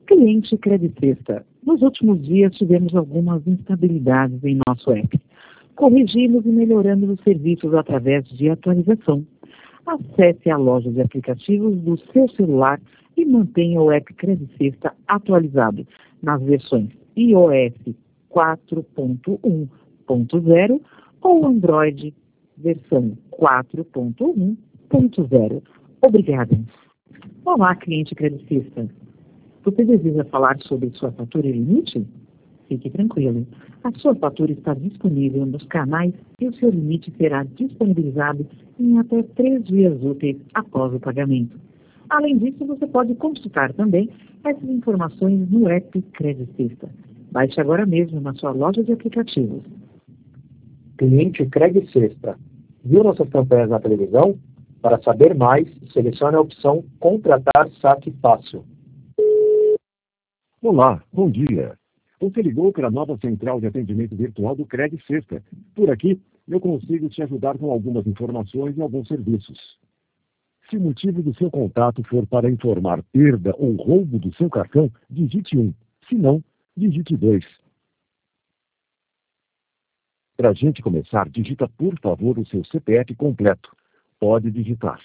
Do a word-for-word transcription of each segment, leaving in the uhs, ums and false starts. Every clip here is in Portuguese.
Cliente Credit Sexta. Nos últimos dias tivemos algumas instabilidades em nosso app. Corrigimos e melhoramos os serviços através de atualização. Acesse a loja de aplicativos do seu celular e mantenha o app Credit Sexta atualizado nas versões iOS quatro ponto um ponto zero ou Android versão quatro ponto um ponto zero. Obrigada. Olá, cliente Credit Sexta. Você deseja falar sobre sua fatura e limite? Fique tranquilo. A sua fatura está disponível nos canais e o seu limite será disponibilizado em até três dias úteis após o pagamento. Além disso, você pode consultar também essas informações no app Credit Sexta. Baixe agora mesmo na sua loja de aplicativos. Cliente Credit Sexta. Viu nossas campanhas na televisão? Para saber mais, selecione a opção Contratar Saque Fácil. Olá, bom dia. Você ligou para a nova central de atendimento virtual do Credit Sexta. Por aqui, eu consigo te ajudar com algumas informações e alguns serviços. Se o motivo do seu contato for para informar perda ou roubo do seu cartão, digite um. Se não, digite dois. Para a gente começar, digita por favor o seu C P F completo. Pode digitar.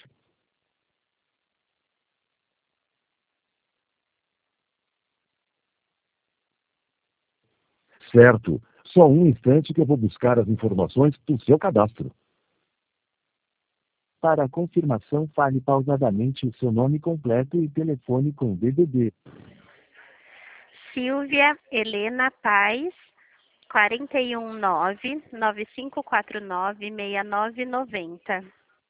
Certo. Só um instante que eu vou buscar as informações do seu cadastro. Para a confirmação, fale pausadamente o seu nome completo e telefone com D D D. Silvia Helena Paz, quatro um nove, nove cinco quatro nove, seis nove nove zero.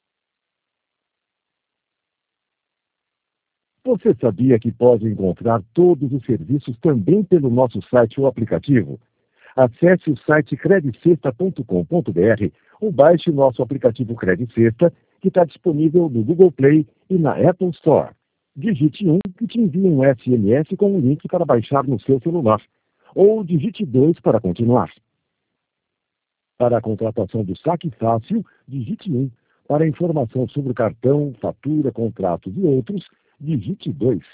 Você sabia que pode encontrar todos os serviços também pelo nosso site ou aplicativo? Acesse o site credit sexta ponto com ponto br ou baixe nosso aplicativo Credit Sexta, que está disponível no Google Play e na Apple Store. Digite um que te envia um S M S com um link para baixar no seu celular. Ou digite dois para continuar. Para a contratação do Saque Fácil, digite um. Para informação sobre o cartão, fatura, contratos e outros, digite dois.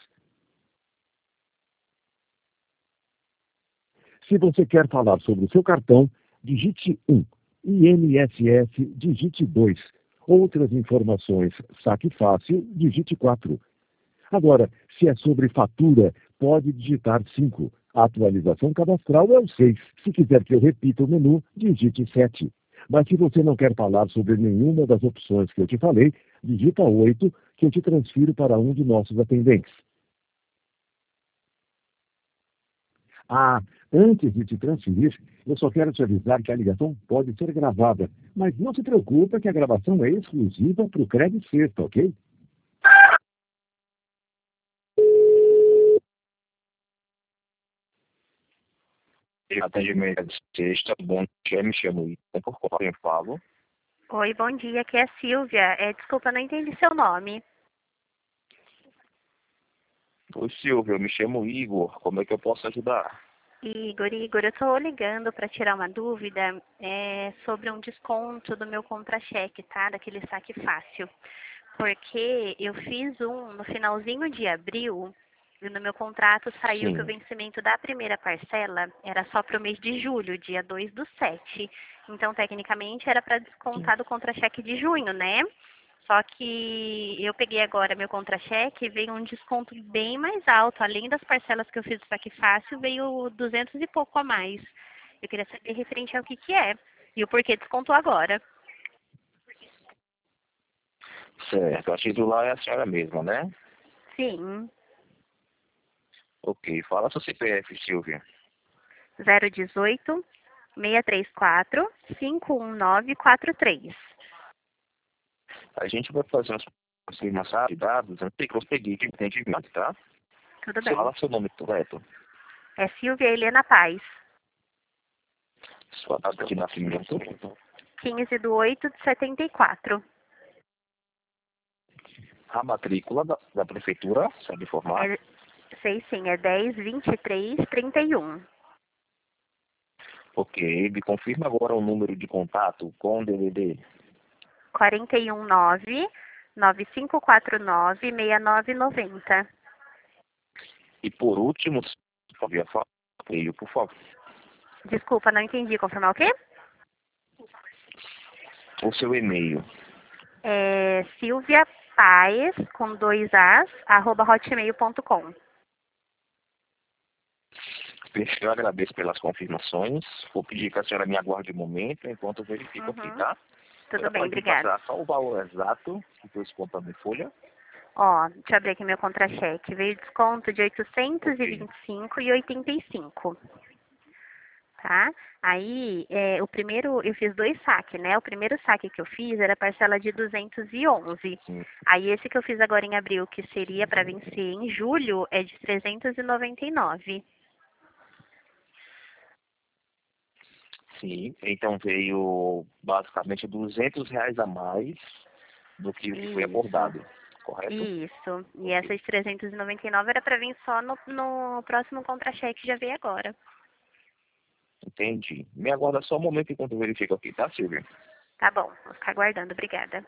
Se você quer falar sobre o seu cartão, digite um. I N S S, digite dois. Outras informações, Saque Fácil, digite quatro. Agora, se é sobre fatura, pode digitar cinco. A atualização cadastral é o seis. Se quiser que eu repita o menu, digite sete. Mas se você não quer falar sobre nenhuma das opções que eu te falei, digita oito, que eu te transfiro para um de nossos atendentes. Ah, antes de te transferir, eu só quero te avisar que a ligação pode ser gravada, mas não se preocupe que a gravação é exclusiva para o Credit Sexta, ok? Atendimento de sexta, bom dia, me chamo Ita, por qual eu falo? Oi, bom dia, aqui é a Silvia. É, desculpa, não entendi seu nome. Oi, Silvio, eu me chamo Igor, como é que eu posso ajudar? Igor, Igor, eu estou ligando para tirar uma dúvida é, sobre um desconto do meu contra-cheque, tá? Daquele saque fácil. Porque eu fiz um no finalzinho de abril e no meu contrato saiu Sim. que o vencimento da primeira parcela era só para o mês de julho, dia dois do sete. Então, tecnicamente, era para descontar do contra-cheque de junho, né? Só que eu peguei agora meu contra-cheque e veio um desconto bem mais alto. Além das parcelas que eu fiz do saque fácil, veio duzentos e pouco a mais. Eu queria saber referente ao que que é e o porquê descontou agora. Certo, a titular é a senhora mesma, né? Sim, Ok, fala seu C P F, Silvia. zero um oito, seis três quatro, cinco um nove quatro três. A gente vai fazer umas confirmações de dados antes que eu peguei de entendimento, tá? Tudo Você bem. fala seu nome correto, É Silvia Helena Paz, sua data de nascimento, quinze de oito de setenta e quatro. a matrícula da, da prefeitura, sabe informar? É, sei sim, é dez, vinte e três, trinta e um. Ok, me confirma agora o número de contato com o D D D. quatro um nove, nove cinco quatro nove, seis nove nove zero. E por último, Silvia, fala o e-mail, por favor. Desculpa, não entendi. Confirmar o quê? O seu e-mail. É Silvia Paes, com dois As, arroba hotmail ponto com. Eu agradeço pelas confirmações. Vou pedir que a senhora me aguarde um momento enquanto eu verifico Uhum. aqui, tá? Tudo Ela bem, pode me obrigada. passar só o valor exato que foi descontado em folha? Ó, deixa eu abrir aqui meu contra-cheque. Veio desconto de oitocentos e vinte e cinco reais e oitenta e cinco centavos. Tá? Aí, é, o primeiro, eu fiz dois saques, né? O primeiro saque que eu fiz era parcela de duzentos e onze. Sim. Aí, esse que eu fiz agora em abril, que seria para vencer em julho, é de trezentos e noventa e nove. Sim. Então veio basicamente duzentos reais a mais do que o que foi Isso. acordado, correto? Isso. E essas trezentos e noventa e nove era para vir só no, no próximo contra-cheque que já veio agora. Entendi. Me aguarda só um momento enquanto eu verifico aqui, tá, Silvia? Tá bom, vou ficar aguardando. Obrigada.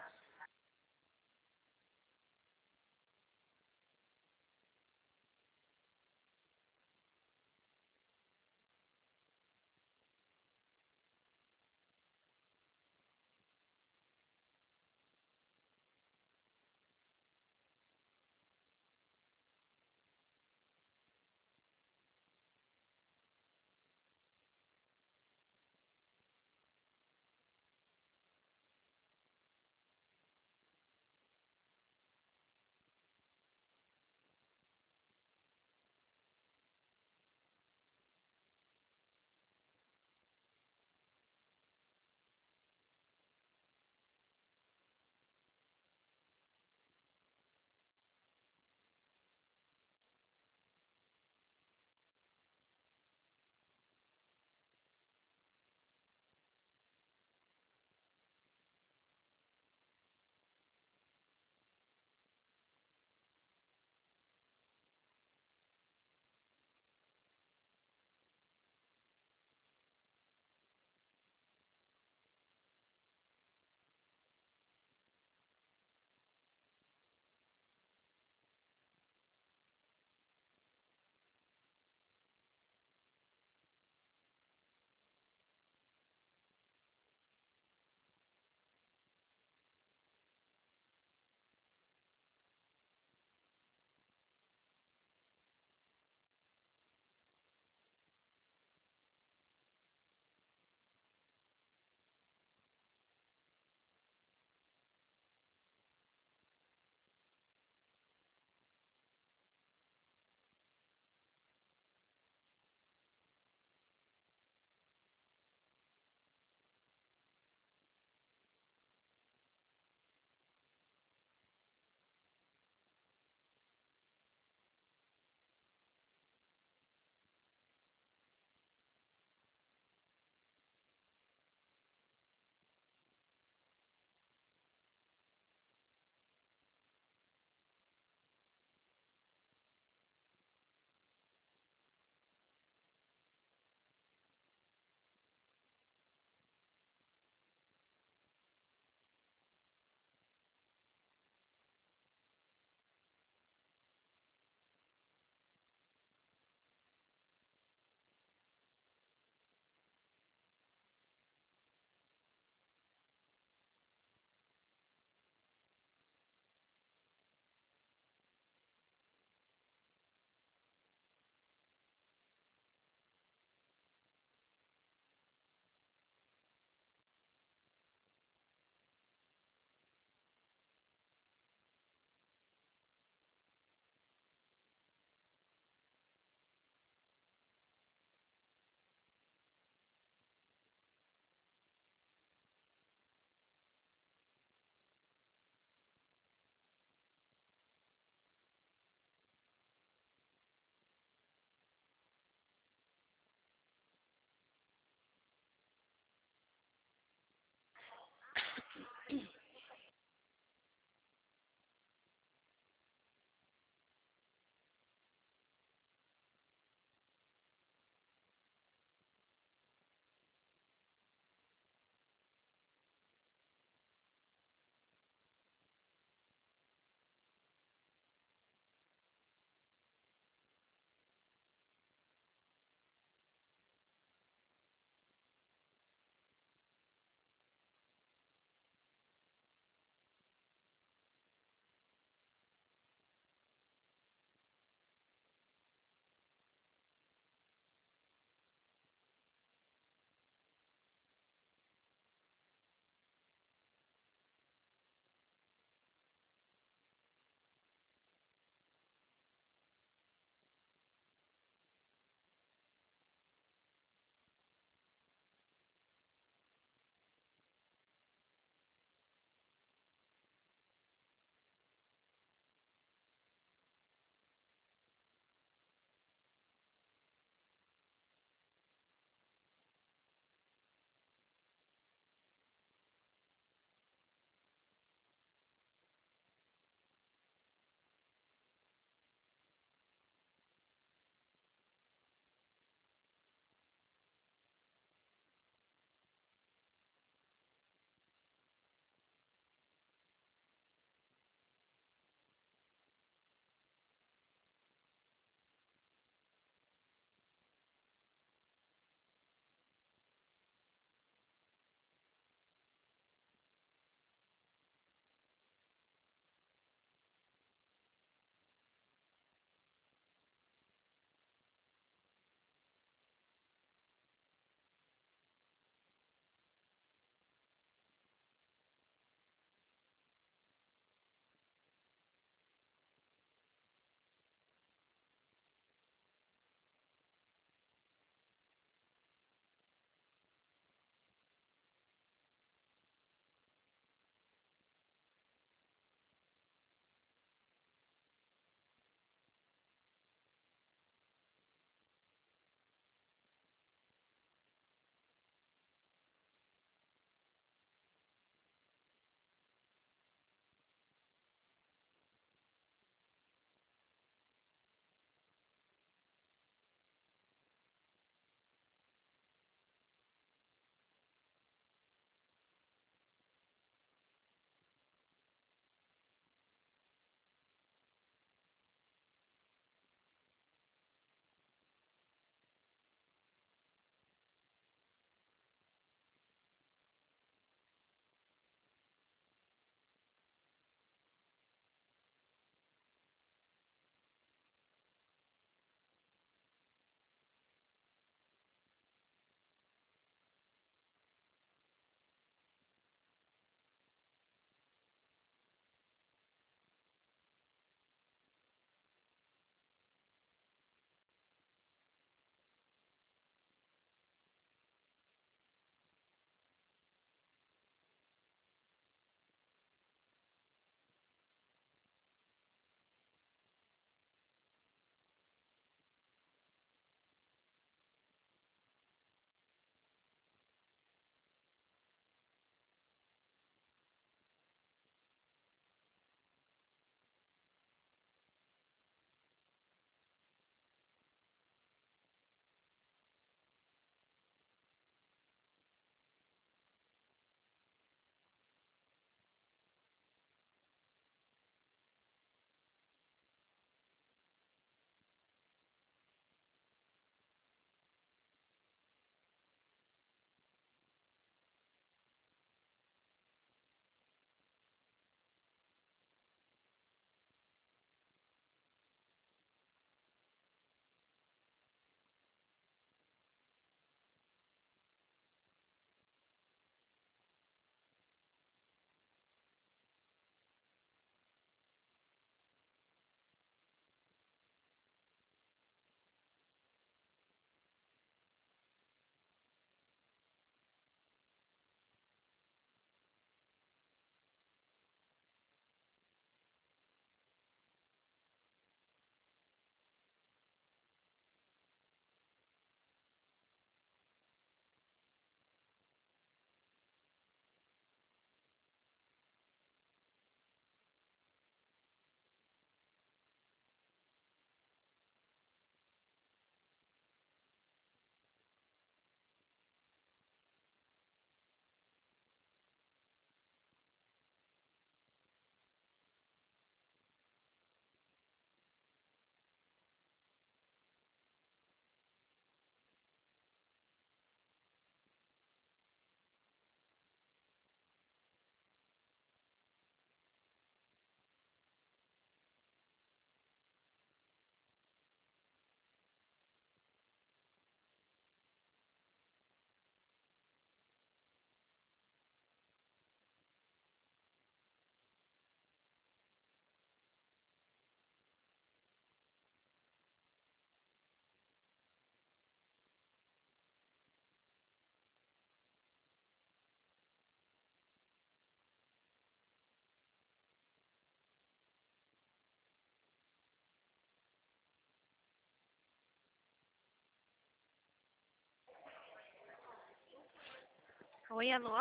Oi, alô?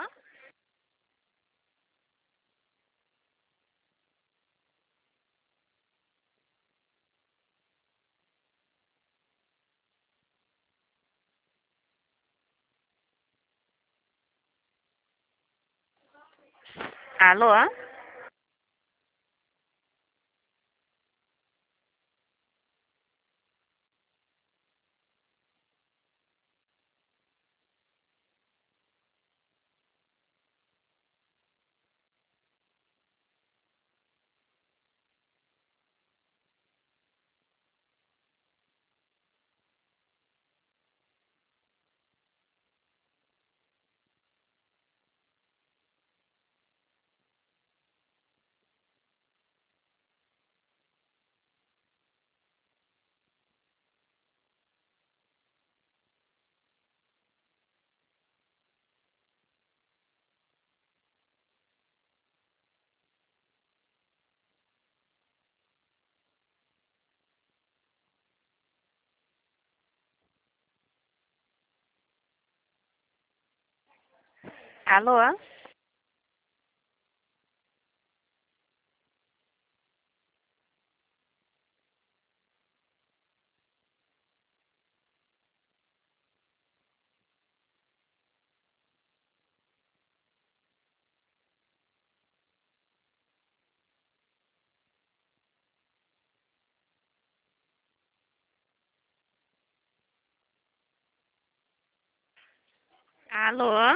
Alô? Alô? Alô?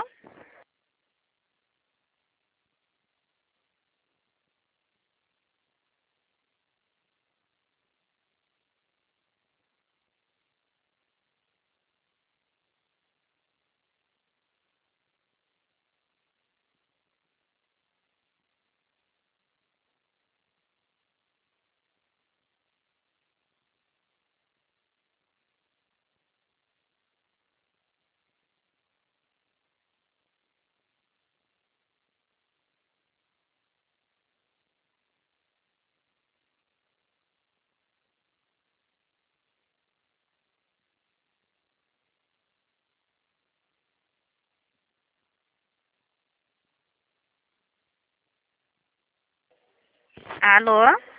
Alô?